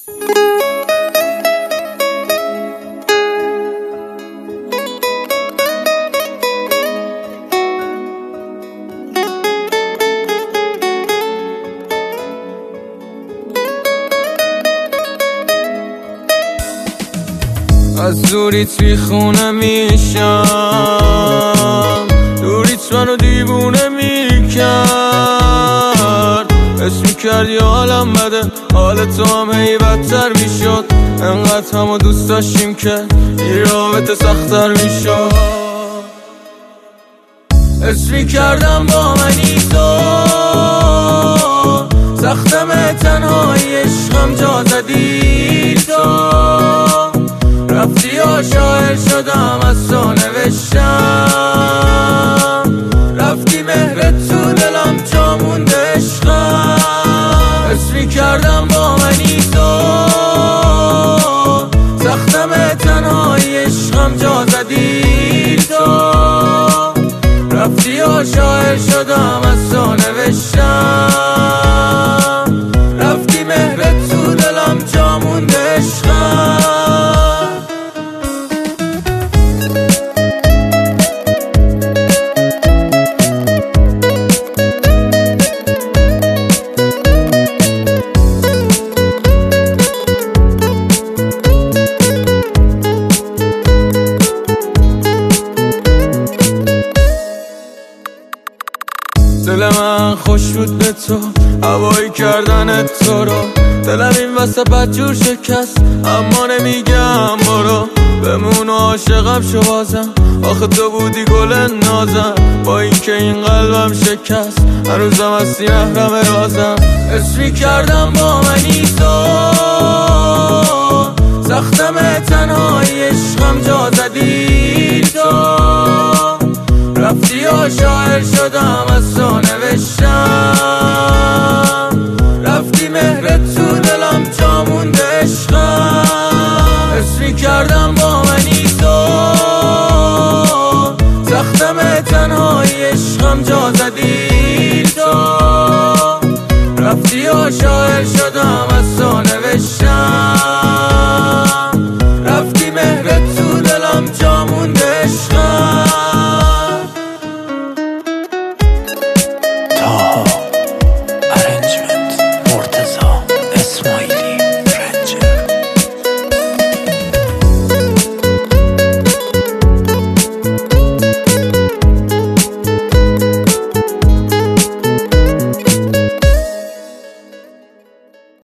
از دوریت بی خونه میشم، دوریت منو دیوونه میکرد. حس میکردی حالم بده، حال تو هم هی بدتر میشد. انقدر همو دوست داشتیم که این رابطه سختر میشد. حس میکردم با منی تو، سختم تنهایی عشقم جا زدی تو. رفتی و شاعر شدم از تو نوشتم، رفتی مهرت تو دلم جا مونده عشقم. حس میکردم با منی تو، سختم تنهایی عشقم جا زدی تو. رفتی و شاعر شدم از تو نوشتم، رفتی مهرت تو دلم جا مونده عشقم. دل من خوش بود به تو، هوایی کردنت تو رو. دلم این وسط بدجور شکست، اما نمیگم برو. بمون و عاشقم شو بازم، آخه تو بودی گل نازم. با اینکه این قلبم شکست، هنوزم هستی محرم رازم. حس میکردم با منی تو، سختم تنهایی عشقم جا زدی تو. رفتی و شاعر شدم از تو نوشتم، رفتی مهرت تو دلم جا مونده عشقم. حس میکردم با منی تو، سختم تنهایی عشقم جا زدی تو. رفتی و شاعر شدم از تو نوشتم،